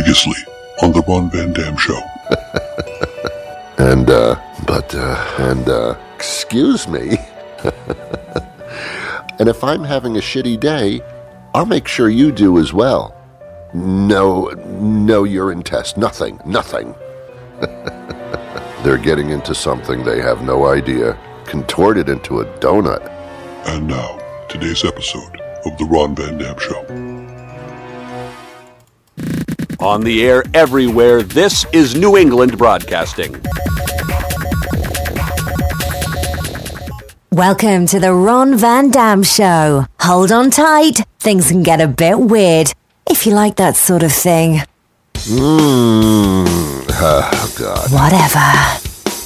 Previously on the Ron Van Dam Show. Excuse me. And if I'm having a shitty day, I'll make sure you do as well. No urine test, nothing. They're getting into something they have no idea, contorted into a donut. And now, today's episode of the Ron Van Dam Show. On the air everywhere, this is New England Broadcasting. Welcome to the Ron Van Dam Show. Hold on tight, things can get a bit weird, if you like that sort of thing. Oh, God. Whatever.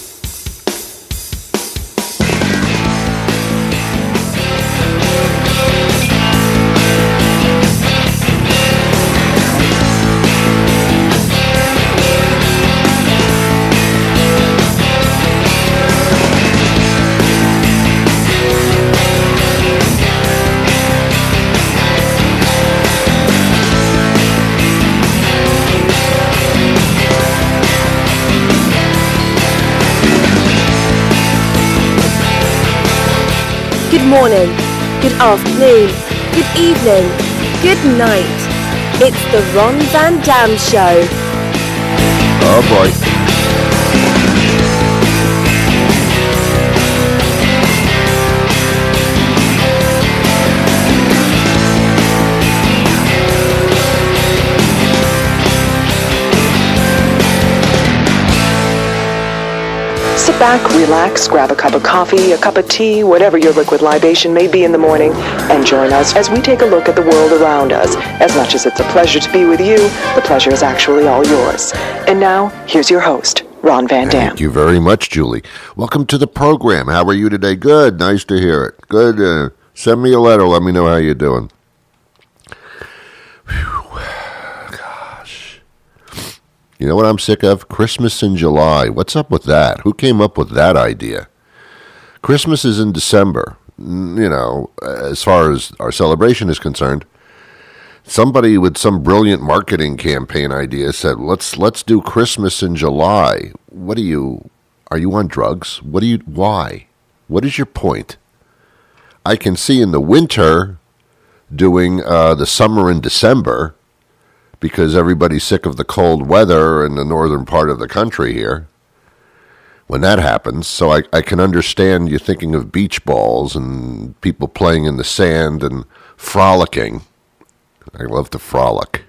Good morning, good afternoon, good evening, good night. It's the Ron Van Dam Show. Oh, boy. Sit back, relax, grab a cup of coffee, a cup of tea, whatever your liquid libation may be in the morning, and join us as we take a look at the world around us. As much as it's a pleasure to be with you, the pleasure is actually all yours. And now, here's your host, Ron Van Dam. Thank you very much, Julie. Welcome to the program. How are you today? Good. Nice to hear it. Good. Send me a letter. Let me know how you're doing. Whew. Gosh. You know what I'm sick of? Christmas in July. What's up with that? Who came up with that idea? Christmas is in December. You know, as far as our celebration is concerned, somebody with some brilliant marketing campaign idea said, let's do Christmas in July. Are you on drugs? Why? What is your point? I can see in the winter doing the summer in December because everybody's sick of the cold weather in the northern part of the country here when that happens. So I can understand you thinking of beach balls and people playing in the sand and frolicking. I love to frolic.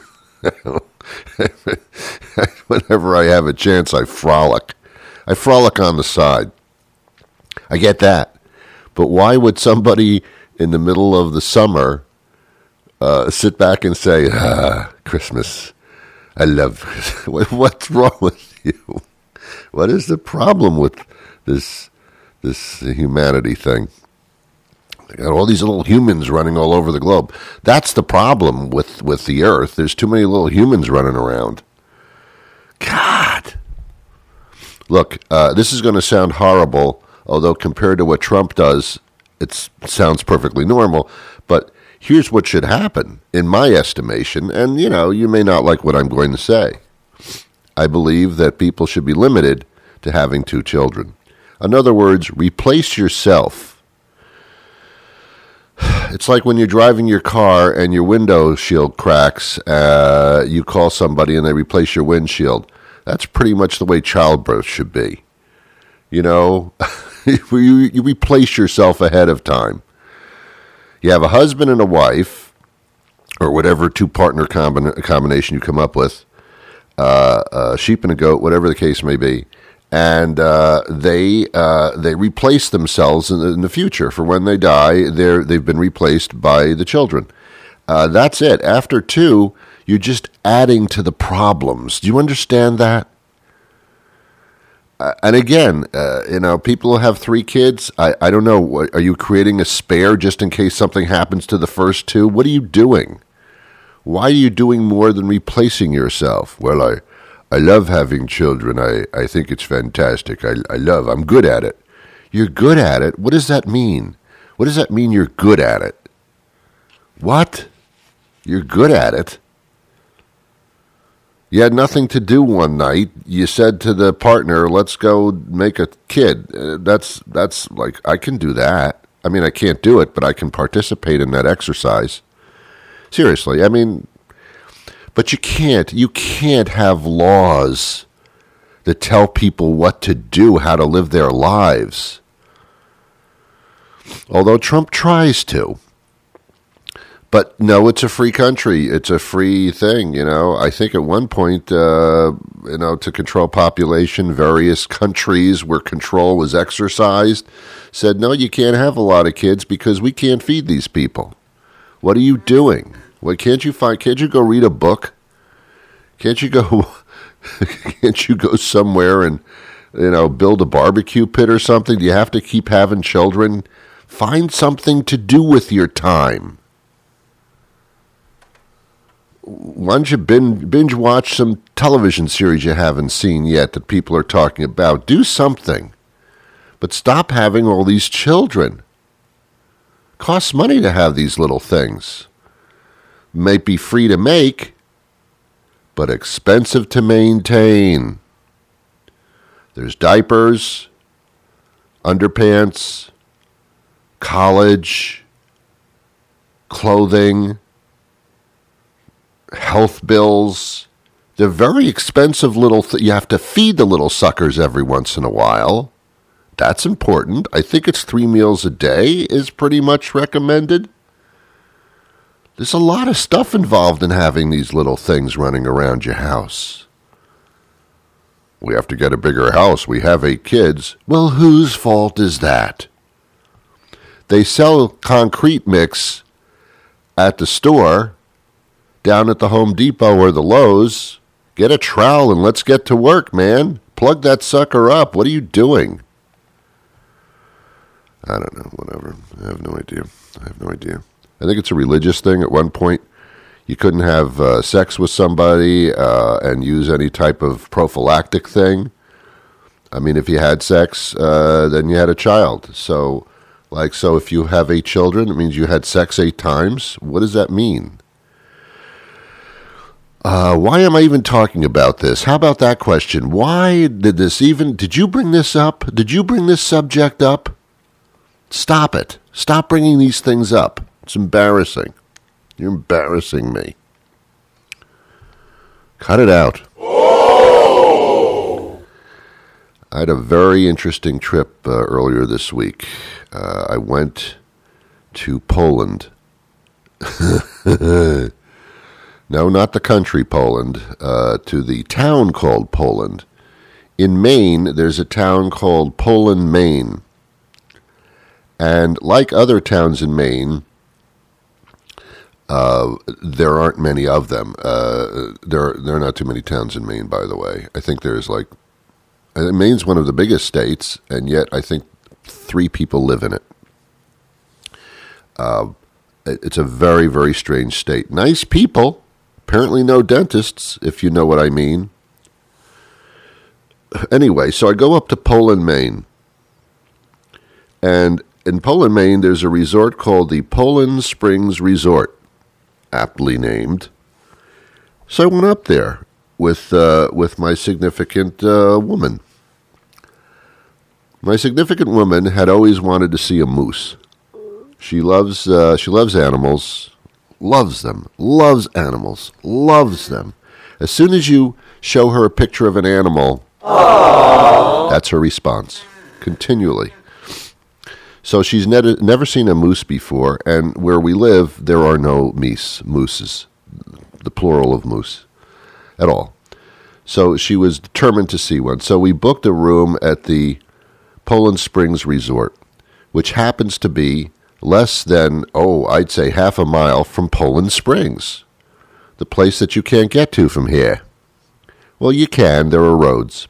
Whenever I have a chance, I frolic. I frolic on the side. I get that. But why would somebody in the middle of the summer sit back and say, Christmas, I love Christmas. What's wrong with you? What is the problem with this humanity thing? They got all these little humans running all over the globe. That's the problem with the earth. There's too many little humans running around. God. Look, this is going to sound horrible, although compared to what Trump does, it sounds perfectly normal. But here's what should happen, in my estimation, and, you know, you may not like what I'm going to say. I believe that people should be limited to having 2 children. In other words, replace yourself. It's like when you're driving your car and your window shield cracks, you call somebody and they replace your windshield. That's pretty much the way childbirth should be. You know, you replace yourself ahead of time. You have a husband and a wife, or whatever 2-partner combination you come up with, a sheep and a goat, whatever the case may be, and they replace themselves in the future. For when they die, they've been replaced by the children. That's it. After 2, you're just adding to the problems. Do you understand that? And again, you know, people have 3 kids. I don't know. Are you creating a spare just in case something happens to the first 2? What are you doing? Why are you doing more than replacing yourself? Well, I love having children. I think it's fantastic. I'm good at it. You're good at it? What does that mean? What does that mean you're good at it? What? You're good at it? You had nothing to do one night. You said to the partner, let's go make a kid. That's like, I can do that. I mean, I can't do it, but I can participate in that exercise. Seriously, I mean, but you can't have laws that tell people what to do, how to live their lives. Although Trump tries to. But no, it's a free country. It's a free thing, I think at one point, to control population, various countries where control was exercised said, no, you can't have a lot of kids because we can't feed these people. What are you doing? Well, can't you go read a book? Can't you go somewhere and, build a barbecue pit or something? Do you have to keep having children? Find something to do with your time. Why don't you binge watch some television series you haven't seen yet that people are talking about? Do something. But stop having all these children. Costs money to have these little things. Might be free to make, but expensive to maintain. There's diapers, underpants, college, clothing, health bills. They're very expensive little you have to feed the little suckers every once in a while. That's important. I think it's 3 meals a day is pretty much recommended. There's a lot of stuff involved in having these little things running around your house. We have to get a bigger house. We have 8 kids. Well, whose fault is that? They sell concrete mix at the store, down at the Home Depot or the Lowe's. Get a trowel and let's get to work, man. Plug that sucker up. What are you doing? I don't know. Whatever. I have no idea. I think it's a religious thing. At one point, you couldn't have sex with somebody and use any type of prophylactic thing. I mean, if you had sex, then you had a child. So if you have 8 children, it means you had sex 8 times. What does that mean? Why am I even talking about this? How about that question? Why did you bring this up? Did you bring this subject up? Stop it. Stop bringing these things up. It's embarrassing. You're embarrassing me. Cut it out. I had a very interesting trip earlier this week. I went to Poland. No, not the country Poland, to the town called Poland. In Maine, there's a town called Poland, Maine. And like other towns in Maine, there aren't many of them. There are not too many towns in Maine, by the way. I think Maine's one of the biggest states, and yet I think 3 people live in it. It's a very, very strange state. Nice people. Apparently no dentists, if you know what I mean. Anyway, so I go up to Poland, Maine. And in Poland, Maine, there's a resort called the Poland Springs Resort, aptly named. So I went up there with my significant woman. My significant woman had always wanted to see a moose. She loves animals. Loves them, loves animals, loves them. As soon as you show her a picture of an animal, that's her response, continually. So she's never seen a moose before, and where we live, there are no mooses, the plural of moose, at all. So she was determined to see one. So we booked a room at the Poland Springs Resort, which happens to be less than, I'd say half a mile from Poland Springs, the place that you can't get to from here. Well, you can. There are roads.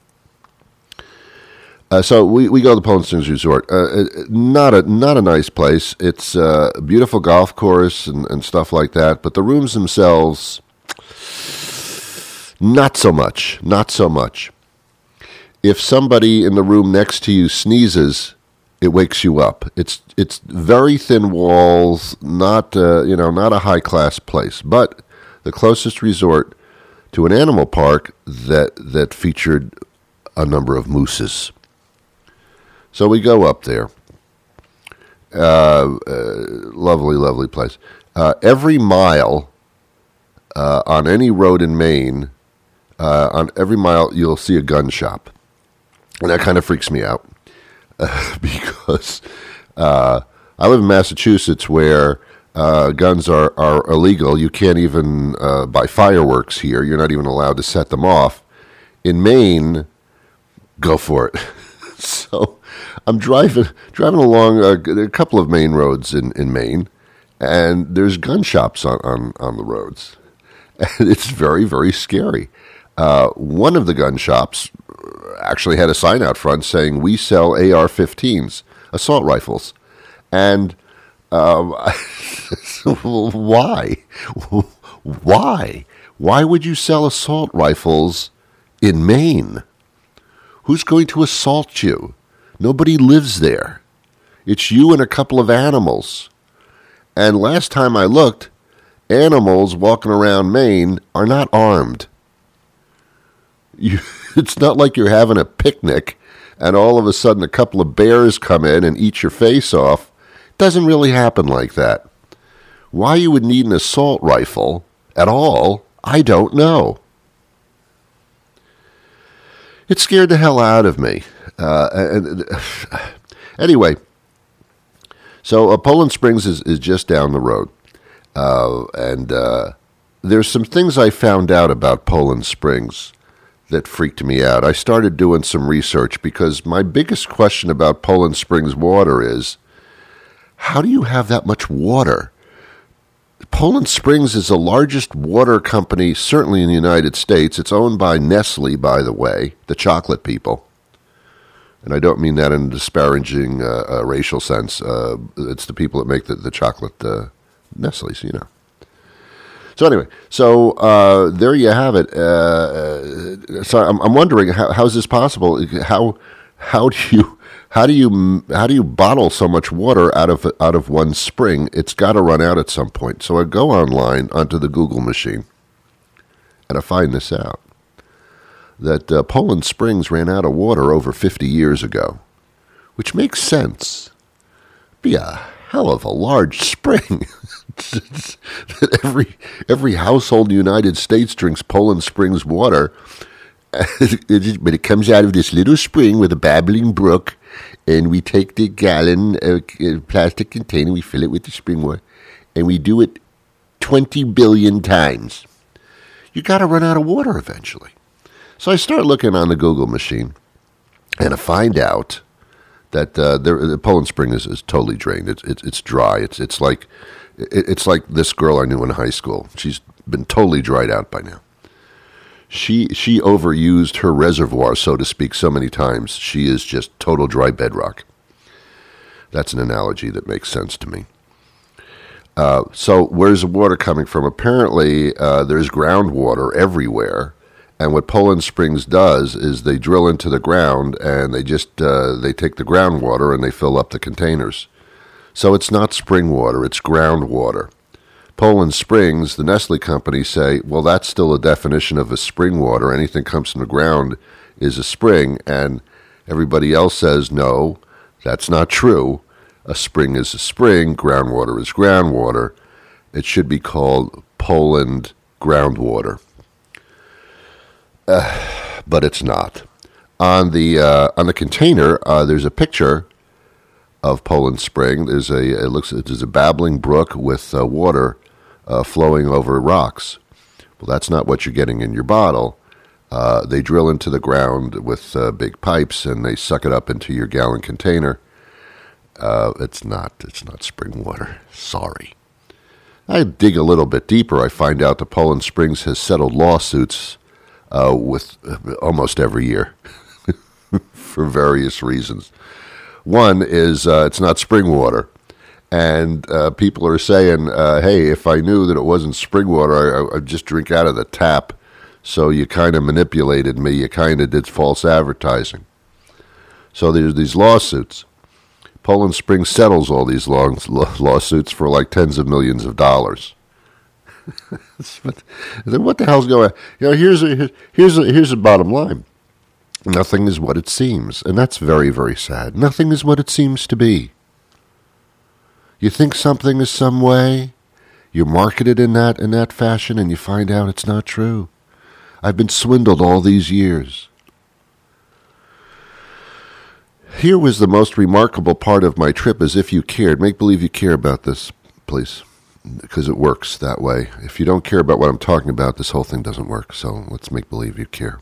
So we go to the Poland Springs Resort. Not a nice place. It's a beautiful golf course and stuff like that, but the rooms themselves, not so much. Not so much. If somebody in the room next to you sneezes, it wakes you up. It's very thin walls, not a high class place. But the closest resort to an animal park that featured a number of mooses. So we go up there. Lovely, lovely place. Every mile on any road in Maine, on every mile you'll see a gun shop. And that kind of freaks me out because I live in Massachusetts where guns are illegal. You can't even buy fireworks here. You're not even allowed to set them off. In Maine, go for it. So I'm driving along a couple of main roads in Maine, and there's gun shops on the roads. And it's very, very scary. One of the gun shops actually had a sign out front saying, "We sell AR-15s, assault rifles." And why? Why would you sell assault rifles in Maine? Who's going to assault you? Nobody lives there. It's you and a couple of animals. And last time I looked, animals walking around Maine are not armed. It's not like you're having a picnic and all of a sudden a couple of bears come in and eat your face off. It doesn't really happen like that. Why you would need an assault rifle at all, I don't know. It scared the hell out of me. Anyway, so Poland Springs is just down the road. And there's some things I found out about Poland Springs that freaked me out. I started doing some research because my biggest question about Poland Springs water is, how do you have that much water? Poland Springs is the largest water company, certainly in the United States. It's owned by Nestle, by the way, the chocolate people. And I don't mean that in a disparaging racial sense. It's the people that make the chocolate Nestle's, you know. So anyway, there you have it. So I'm wondering, how is this possible? How do you bottle so much water out of one spring? It's got to run out at some point. So I go online onto the Google machine, and I find this out, that Poland Springs ran out of water over 50 years ago, which makes sense. Be a hell of a large spring. that every household in the United States drinks Poland Springs water, but it comes out of this little spring with a babbling brook, and we take the gallon plastic container, we fill it with the spring water, and we do it 20 billion times. You got to run out of water eventually. So I start looking on the Google machine, and I find out that the Poland Spring is totally drained. It's dry. It's like this girl I knew in high school. She's been totally dried out by now. She overused her reservoir, so to speak, so many times. She is just total dry bedrock. That's an analogy that makes sense to me. So where's the water coming from? Apparently, there's groundwater everywhere. And what Poland Springs does is they drill into the ground and they just they take the groundwater and they fill up the containers. So it's not spring water, it's groundwater. Poland Springs, the Nestle company, say, well, that's still a definition of a spring water. Anything comes from the ground is a spring. And everybody else says, no, that's not true. A spring is a spring, groundwater is groundwater. It should be called Poland groundwater. But it's not. On the container, there's a picture of Poland Spring. There's a babbling brook with water flowing over rocks. Well, that's not what you're getting in your bottle. They drill into the ground with big pipes and they suck it up into your gallon container. It's not spring water. Sorry. I dig a little bit deeper. I find out that Poland Springs has settled lawsuits with almost every year for various reasons. One is it's not spring water, and people are saying, hey, if I knew that it wasn't spring water, I'd just drink out of the tap, so you kind of manipulated me, you kind of did false advertising. So there's these lawsuits. Poland Springs settles all these lawsuits for like tens of millions of dollars. But then what the hell's going on? Here's the bottom line. Nothing is what it seems, and that's very, very sad. Nothing is what it seems to be. You think something is some way, you market it in that fashion, and you find out it's not true. I've been swindled all these years. Here was the most remarkable part of my trip, as if you cared. Make believe you care about this, please, because it works that way. If you don't care about what I'm talking about, this whole thing doesn't work, so let's make believe you care.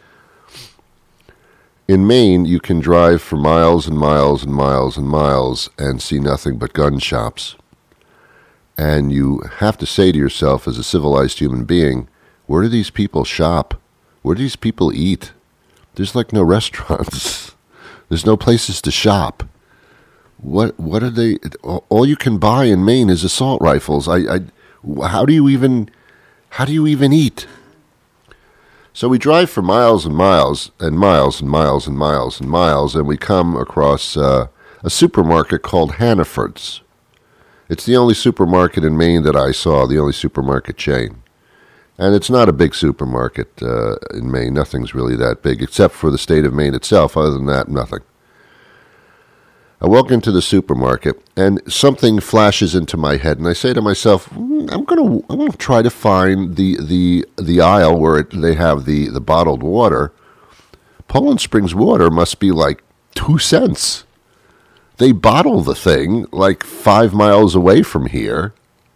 In Maine, you can drive for miles and miles and miles and miles and see nothing but gun shops. And you have to say to yourself, as a civilized human being, where do these people shop? Where do these people eat? There's like no restaurants. There's no places to shop. What are they? All you can buy in Maine is assault rifles. How do you even eat? So we drive for miles and miles and miles and miles and miles and miles, and we come across a supermarket called Hannaford's. It's the only supermarket in Maine that I saw, the only supermarket chain. And it's not a big supermarket in Maine. Nothing's really that big, except for the state of Maine itself. Other than that, nothing. I walk into the supermarket, and something flashes into my head, and I say to myself, I'm gonna try to find the aisle where they have the bottled water. Poland Springs water must be like 2 cents. They bottle the thing like 5 miles away from here.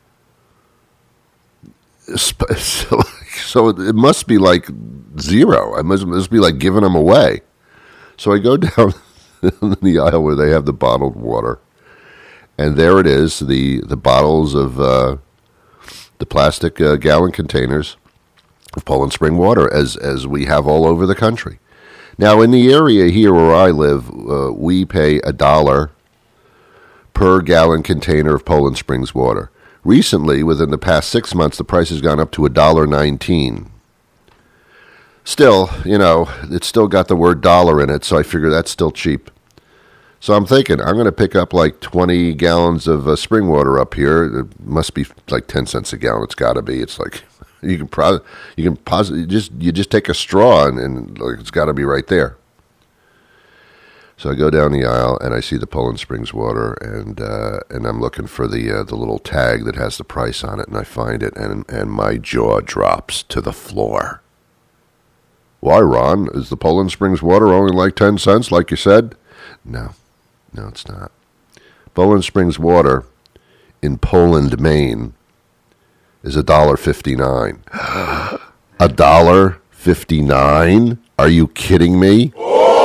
So it must be like zero. It must be like giving them away. So I go down the aisle where they have the bottled water, and there it is, the bottles of the plastic gallon containers of Poland Spring water, as we have all over the country. Now, in the area here where I live, we pay $1 per gallon container of Poland Springs water. Recently, within the past 6 months, the price has gone up to $1.19. Still, it's still got the word dollar in it, so I figure that's still cheap. So I'm thinking, I'm going to pick up like 20 gallons of spring water up here. It must be like 10 cents a gallon. It's got to be. It's like, you just take a straw and like, it's got to be right there. So I go down the aisle and I see the Poland Springs water, and I'm looking for the little tag that has the price on it, and I find it, and my jaw drops to the floor. Why, Ron? Is the Poland Springs water only like 10 cents, like you said? No, it's not. Poland Springs water in Poland, Maine, is $1.59. $1.59? Are you kidding me?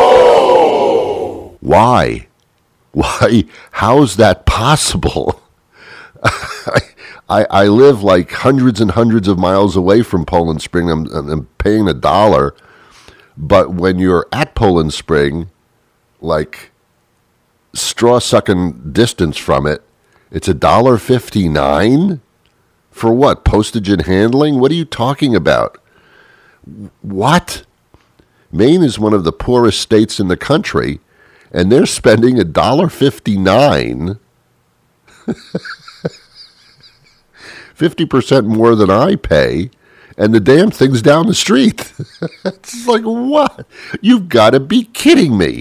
Why? How's that possible? I live like hundreds and hundreds of miles away from Poland Spring. I'm paying $1, but when you're at Poland Spring, like straw-sucking distance from it, it's $1.59? For what? Postage and handling? What are you talking about? What? Maine is one of the poorest states in the country, and they're spending $1.59, 50% more than I pay, and the damn thing's down the street. It's like, what? You've got to be kidding me.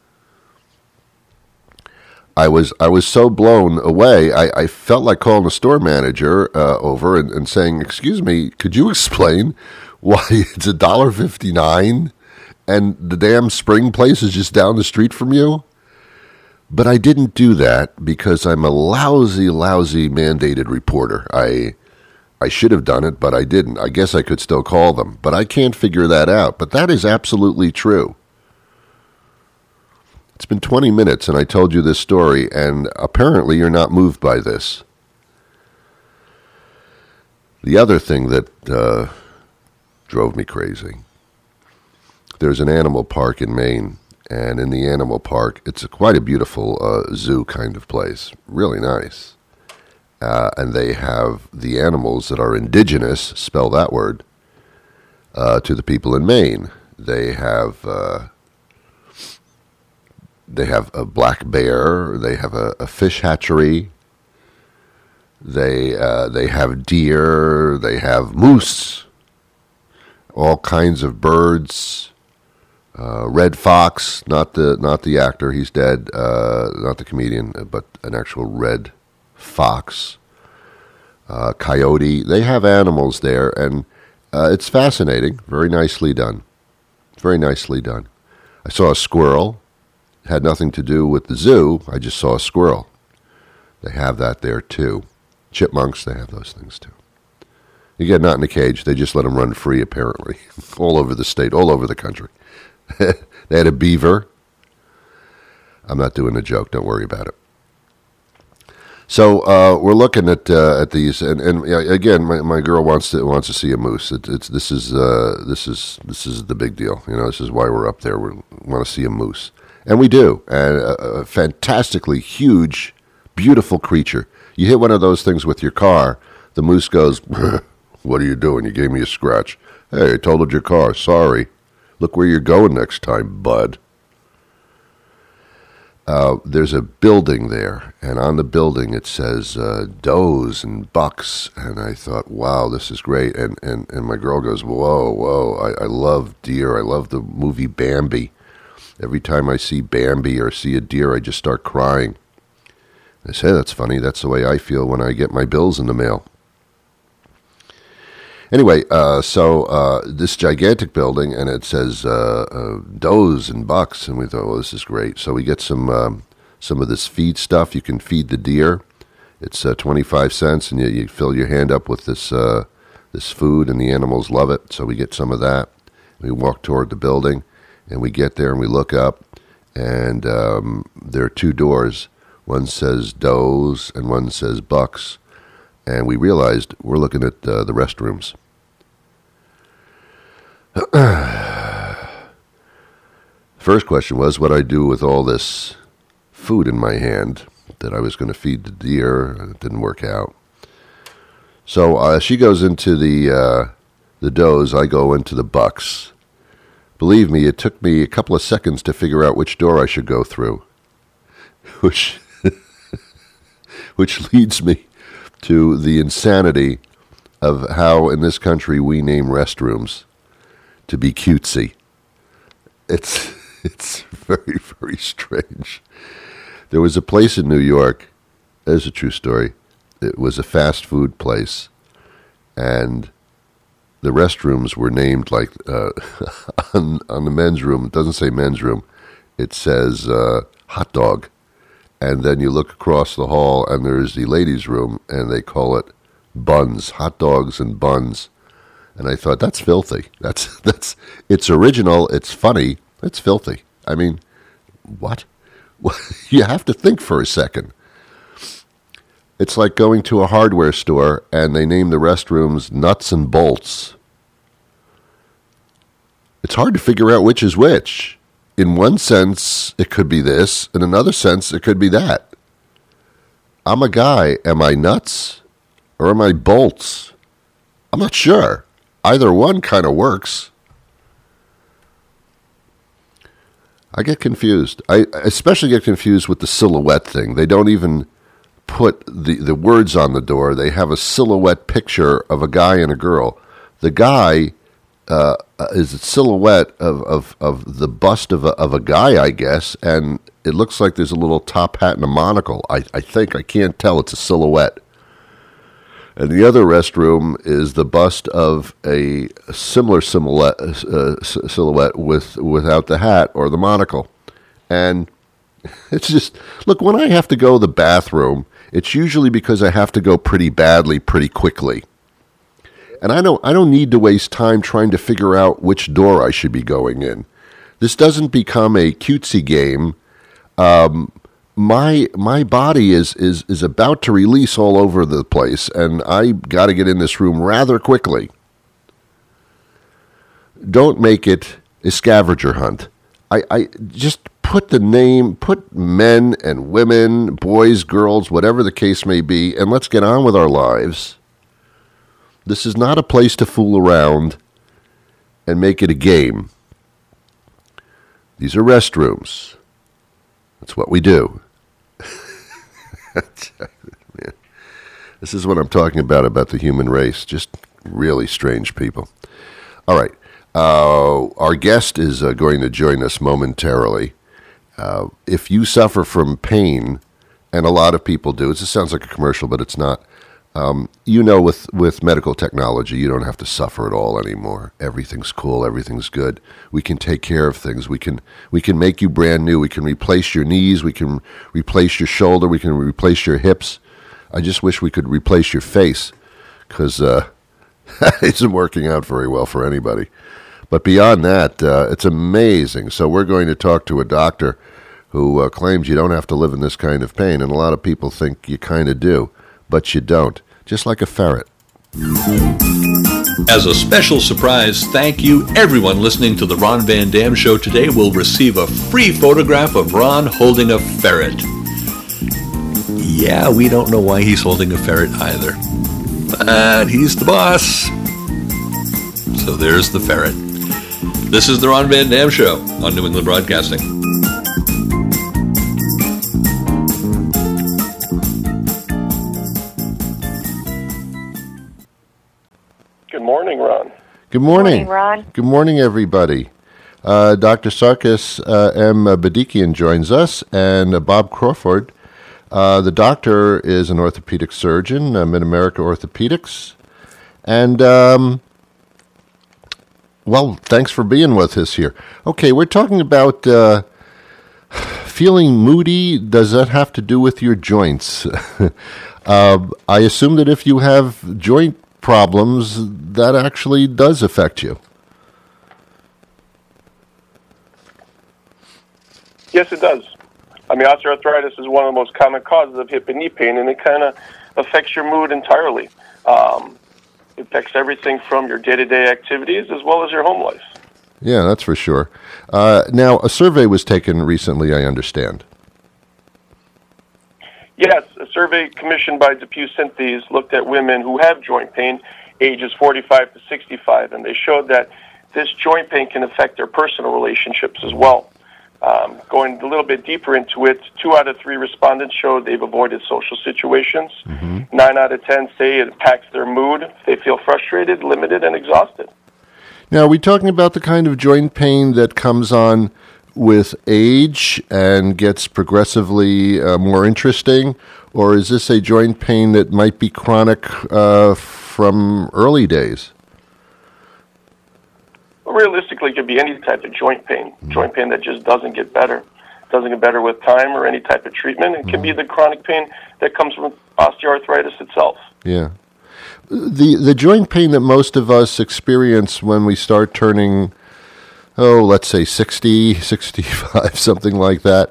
I was so blown away, I felt like calling the store manager over and saying, excuse me, could you explain why it's $1.59 and the damn spring place is just down the street from you? But I didn't do that because I'm a lousy mandated reporter. I should have done it, but I didn't. I guess I could still call them, but I can't figure that out. But that is absolutely true. It's been 20 minutes, and I told you this story, and apparently you're not moved by this. The other thing that drove me crazy, there's an animal park in Maine, and in the animal park, it's quite a beautiful zoo kind of place, really nice. And they have the animals that are indigenous, spell that word, to the people in Maine. They have a black bear. They have a fish hatchery. They have deer. They have moose. All kinds of birds. Red fox, not the actor. He's dead. Not the comedian, but an actual red fox. Coyote. They have animals there, and it's fascinating. Very nicely done. Very nicely done. I saw a squirrel. It had nothing to do with the zoo. I just saw a squirrel. They have that there too. Chipmunks, they have those things too. Again, not in a cage. They just let them run free, apparently, all over the state, all over the country. They had a beaver. I'm not doing a joke. Don't worry about it. So we're looking at these, and again, my girl wants to see a moose. This is the big deal. This is why we're up there. We want to see a moose, and we do. And a fantastically huge, beautiful creature. You hit one of those things with your car, the moose goes, "What are you doing? You gave me a scratch." "Hey, I totaled your car. Sorry. Look where you're going next time, bud." There's a building there, and on the building it says does and bucks, and I thought, wow, this is great. And my girl goes, whoa, I love deer. I love the movie Bambi. Every time I see Bambi or see a deer, I just start crying. I say, that's funny. That's the way I feel when I get my bills in the mail. Anyway, so this gigantic building, and it says does and bucks, and we thought, well, this is great. So we get some of this feed stuff. You can feed the deer. It's 25 cents, and you fill your hand up with this food, and the animals love it. So we get some of that. We walk toward the building, and we get there, and we look up, and there are two doors. One says does, and one says bucks. And we realized we're looking at the restrooms. First question was what I do with all this food in my hand that I was going to feed the deer. It didn't work out. So she goes into the does. I go into the bucks. Believe me, it took me a couple of seconds to figure out which door I should go through, which leads me to the insanity of how in this country we name restrooms to be cutesy. It's very, very strange. There was a place in New York, there's a true story, it was a fast food place, and the restrooms were named like, on the men's room, it doesn't say men's room, it says hot dog. And then you look across the hall, and there's the ladies' room, and they call it buns, hot dogs and buns. And I thought, that's filthy. That's it's original, it's funny, it's filthy. I mean, what? You have to think for a second. It's like going to a hardware store, and they name the restrooms nuts and bolts. It's hard to figure out which is which. In one sense, it could be this. In another sense, it could be that. I'm a guy. Am I nuts? Or am I bolts? I'm not sure. Either one kind of works. I get confused. I especially get confused with the silhouette thing. They don't even put the words on the door. They have a silhouette picture of a guy and a girl. The guy is a silhouette of the bust of a guy, I guess, and it looks like there's a little top hat and a monocle. I think. I can't tell. It's a silhouette. And the other restroom is the bust of a similar silhouette without the hat or the monocle. And it's just, look, when I have to go to the bathroom, it's usually because I have to go pretty badly, pretty quickly. And I don't need to waste time trying to figure out which door I should be going in. This doesn't become a cutesy game. My body is about to release all over the place, and I got to get in this room rather quickly. Don't make it a scavenger hunt. I just put men and women, boys, girls, whatever the case may be, and let's get on with our lives. This is not a place to fool around and make it a game. These are restrooms. That's what we do. Man, This is what I'm talking about the human race. Just really strange people. All right. Our guest is going to join us momentarily. If you suffer from pain, and a lot of people do, it sounds like a commercial, but it's not. With medical technology, you don't have to suffer at all anymore. Everything's cool. Everything's good. We can take care of things. We can make you brand new. We can replace your knees. We can replace your shoulder. We can replace your hips. I just wish we could replace your face, because it isn't working out very well for anybody. But beyond that, it's amazing. So we're going to talk to a doctor who claims you don't have to live in this kind of pain, and a lot of people think you kind of do, but you don't. Just like a ferret. As a special surprise, thank you. Everyone listening to the Ron Van Dam Show today will receive a free photograph of Ron holding a ferret. Yeah, we don't know why he's holding a ferret either. But he's the boss. So there's the ferret. This is the Ron Van Dam Show on New England Broadcasting. Good morning, Ron. Good morning. Good morning, Ron. Good morning, everybody. Dr. Sarkis M. Badikian joins us, and Bob Crawford. The doctor is an orthopedic surgeon, Mid-America Orthopedics. And, well, thanks for being with us here. Okay, we're talking about feeling moody. Does that have to do with your joints? I assume that if you have joint problems, that actually does affect you. Yes, it does. I mean, osteoarthritis is one of the most common causes of hip and knee pain, and it kind of affects your mood entirely. It affects everything from your day-to-day activities as well as your home life. Yeah, that's for sure. Now, a survey was taken recently, I understand. Yes, a survey commissioned by DePuy Synthes looked at women who have joint pain, ages 45 to 65, and they showed that this joint pain can affect their personal relationships as well. Going a little bit deeper into it, 2 out of 3 respondents showed they've avoided social situations. 9 out of 10 say it impacts their mood. They feel frustrated, limited, and exhausted. Now, are we talking about the kind of joint pain that comes on with age and gets progressively more interesting, or is this a joint pain that might be chronic from early days? Well, realistically, it could be any type of joint pain that just doesn't get better with time or any type of treatment. It can be the chronic pain that comes from osteoarthritis itself. Yeah. The joint pain that most of us experience when we start turning, let's say 60, 65, something like that,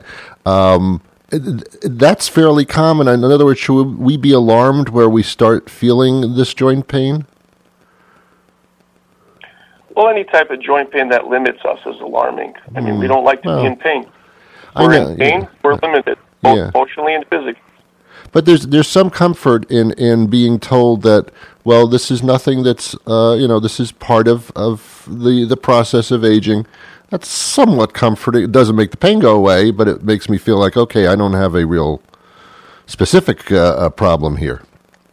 that's fairly common. In other words, should we be alarmed where we start feeling this joint pain? Well, any type of joint pain that limits us is alarming. I mean, we don't like to be in pain. We're in pain, we're limited, both emotionally and physically. But there's some comfort in being told that, well, this is nothing that's, this is part of the process of aging. That's somewhat comforting. It doesn't make the pain go away, but it makes me feel like, okay, I don't have a real specific problem here.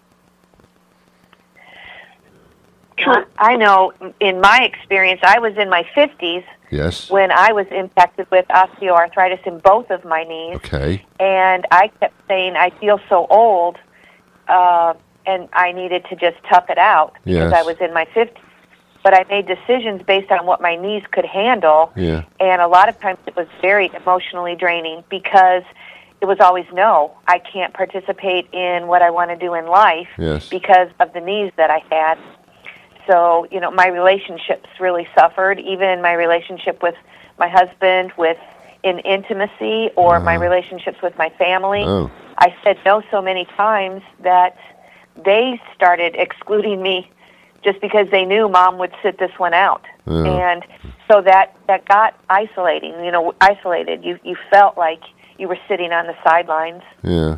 Sure. I know in my experience, I was in my 50s when I was impacted with osteoarthritis in both of my knees. Okay. And I kept saying, I feel so old, and I needed to just tough it out because I was in my 50s. But I made decisions based on what my knees could handle, and a lot of times it was very emotionally draining because it was always, no, I can't participate in what I want to do in life because of the knees that I had. So, my relationships really suffered, even my relationship with my husband, in intimacy, or my relationships with my family. Oh. I said no so many times that they started excluding me just because they knew Mom would sit this one out. Oh. And so that got isolating, isolated. You felt like you were sitting on the sidelines. Yeah.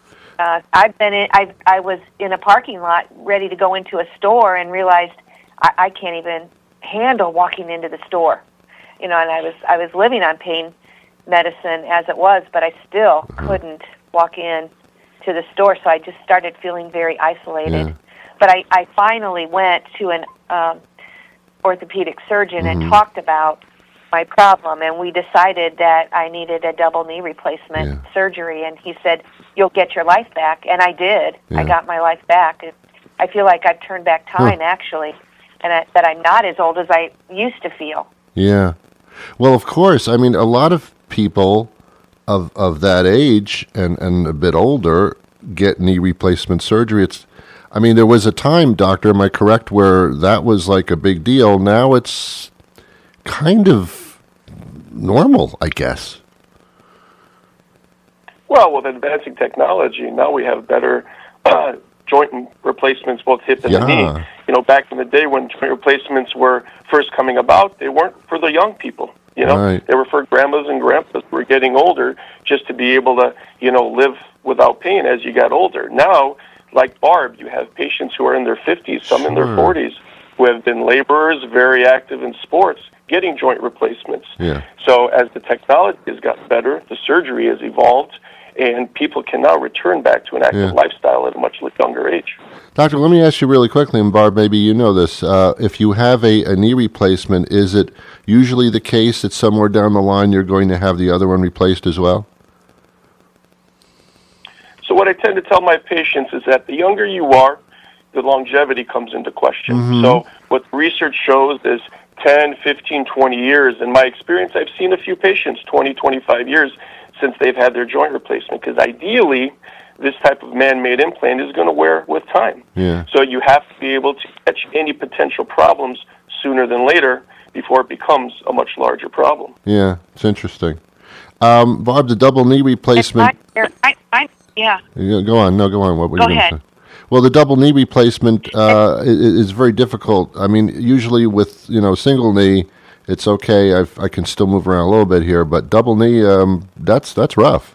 I was in a parking lot ready to go into a store and realized I can't even handle walking into the store. And I was living on pain medicine as it was, but I still couldn't walk in to the store, so I just started feeling very isolated. Yeah. But I finally went to an orthopedic surgeon and Mm-hmm. talked about my problem, and we decided that I needed a double knee replacement surgery, and he said, "You'll get your life back," and I did. I got my life back. I feel like I've turned back time, actually, and that I'm not as old as I used to feel. Yeah. Well, of course. I mean, a lot of people of that age and a bit older get knee replacement surgery. There was a time, doctor, am I correct, where that was like a big deal. Now it's kind of normal, I guess. Well, with advancing technology, now we have better joint replacements, both hip and the knee. Back in the day when joint replacements were first coming about, they weren't for the young people. Right. They were for grandmas and grandpas who were getting older, just to be able to, live without pain as you got older. Now, like Barb, you have patients who are in their 50s, some in their 40s, who have been laborers, very active in sports, getting joint replacements. Yeah. So as the technology has gotten better, the surgery has evolved, and people can now return back to an active lifestyle at a much younger age. Doctor, let me ask you really quickly, and Barb, maybe you know this. If you have a knee replacement, is it usually the case that somewhere down the line you're going to have the other one replaced as well? So what I tend to tell my patients is that the younger you are, the longevity comes into question. Mm-hmm. So what research shows is 10, 15, 20 years. In my experience, I've seen a few patients, 20, 25 years, since they've had their joint replacement, because ideally, this type of man-made implant is going to wear with time. Yeah. So you have to be able to catch any potential problems sooner than later before it becomes a much larger problem. Yeah, it's interesting. Barb, the double knee replacement... Yeah. Go on. No, go on. What were you Go going to ahead. say? Well, the double knee replacement is very difficult. I mean, usually with, single knee, it's okay. I can still move around a little bit here, but double knee, that's rough.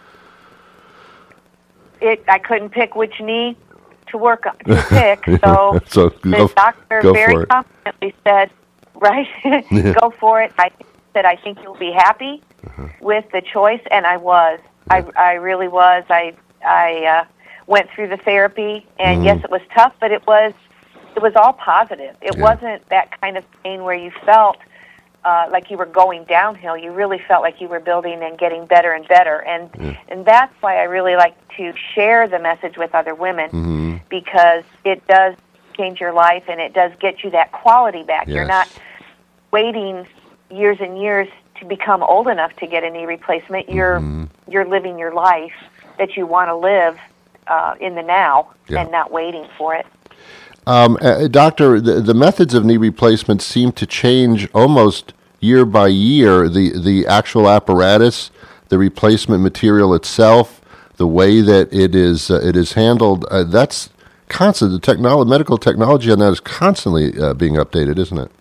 I couldn't pick which knee to work on, to pick, so, So the doctor very confidently said, go for it. I said, I think you'll be happy with the choice, and I was. I really was. I went through the therapy, and yes, it was tough, but it was all positive. It wasn't that kind of pain where you felt like you were going downhill. You really felt like you were building and getting better and better, and that's why I really like to share the message with other women, because it does change your life, and it does get you that quality back. Yes. You're not waiting years and years to become old enough to get a knee replacement. You're living your life that you want to live in the now and not waiting for it. Doctor, the methods of knee replacement seem to change almost year by year. The actual apparatus, the replacement material itself, the way that it is handled, that's constant. The medical technology on that is constantly being updated, isn't it?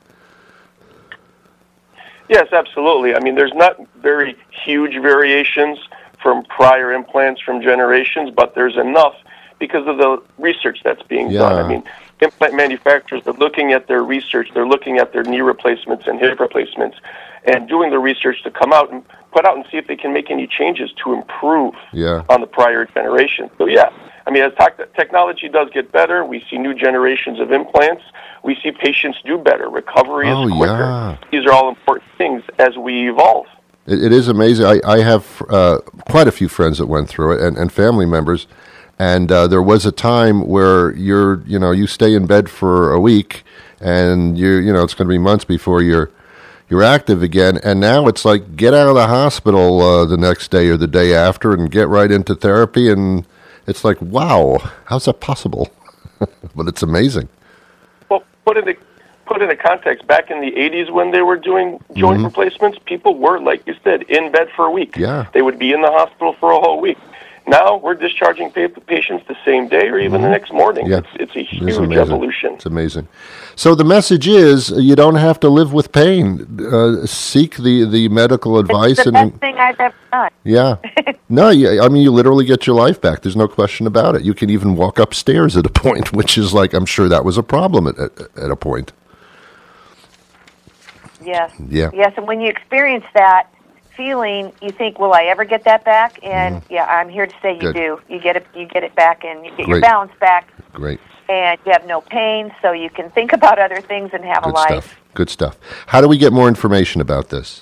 Yes, absolutely. I mean, there's not very huge variations from prior implants from generations, but there's enough because of the research that's being done. I mean, implant manufacturers are looking at their research, they're looking at their knee replacements and hip replacements, and doing the research to come out and put out and see if they can make any changes to improve on the prior generation. So, I mean, as technology does get better, we see new generations of implants. We see patients do better. Recovery is quicker. Yeah. These are all important things as we evolve. It is amazing. I have quite a few friends that went through it and family members. And there was a time where you stay in bed for a week, and it's going to be months before you're active again. And now it's like get out of the hospital the next day or the day after and get right into therapy. And it's like, wow, how's that possible? But it's amazing. Well, put into context, back in the 80s when they were doing joint replacements, people were, like you said, in bed for a week. Yeah. They would be in the hospital for a whole week. Now we're discharging patients the same day or even the next morning. Yeah. It's a huge evolution. It's amazing. So the message is you don't have to live with pain. Seek the medical advice. It's the best thing I've ever done. Yeah. No, I mean, you literally get your life back. There's no question about it. You can even walk upstairs at a point, which is like, I'm sure that was a problem at a point. Yes. Yeah. Yes, and when you experience that feeling, you think, will I ever get that back? And yeah, I'm here to say you Good. do. You get it back, and you get Great. your balance back. Great. And you have no pain, so you can think about other things and have a Good life. stuff. Good stuff. How do we get more information about this?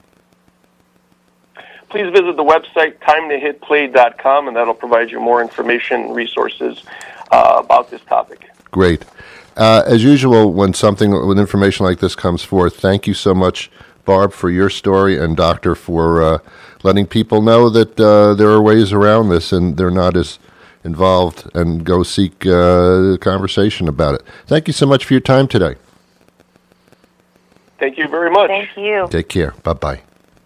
Please visit the website timetohitplay.com, and that'll provide you more information and resources about this topic. Great. As usual, when information like this comes forth, thank you so much, Barb, for your story, and Doctor for letting people know that there are ways around this and they're not as involved, and go seek conversation about it. Thank you so much for your time today. Thank you very much. Thank you. Take care. Bye-bye.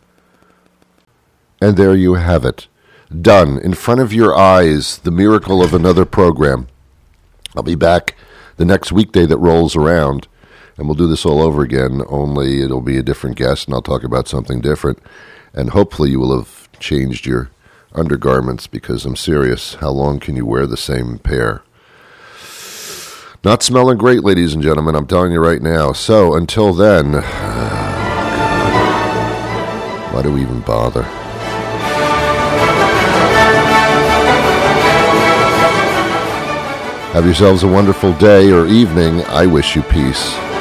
And there you have it. Done. In front of your eyes, the miracle of another program. I'll be back the next weekday that rolls around, and we'll do this all over again, only it'll be a different guest, and I'll talk about something different. And hopefully you will have changed your undergarments, because I'm serious. How long can you wear the same pair? Not smelling great, ladies and gentlemen, I'm telling you right now. So, until then, why do we even bother? Have yourselves a wonderful day or evening. I wish you peace.